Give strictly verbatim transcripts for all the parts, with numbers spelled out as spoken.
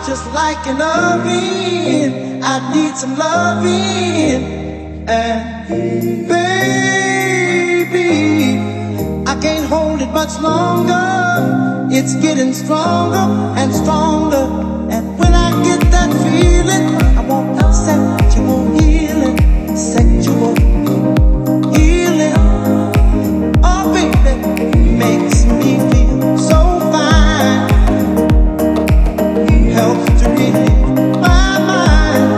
just like an oven. I need some loving. And baby, I can't hold it much longer. It's getting stronger and stronger. And when I get that feeling, I want sexual healing, sexual healing. Oh baby, makes me feel so fine. Helps to relieve my mind.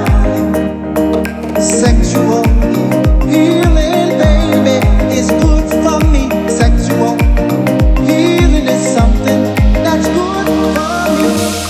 Sexual healing, baby, is good for me. Sexual healing is something that's good for me.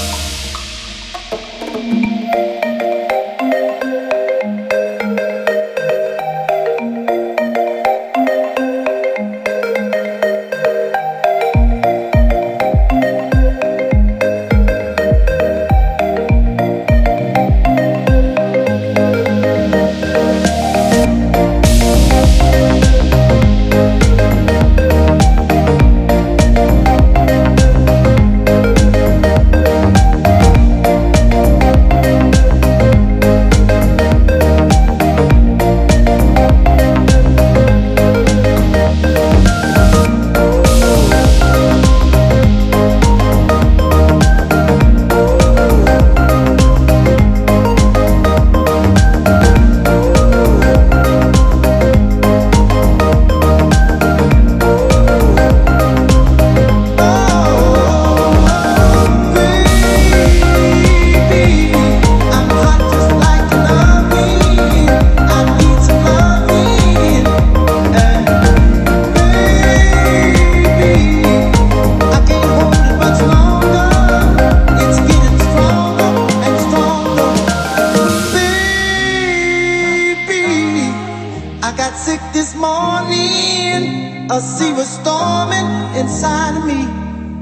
I got sick this morning. A sea was storming inside of me.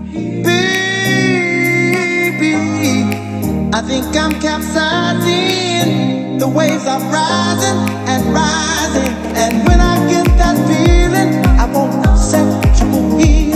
Baby, I think I'm capsizing. The waves are rising and rising. And when I get that feeling, I want sexual healing.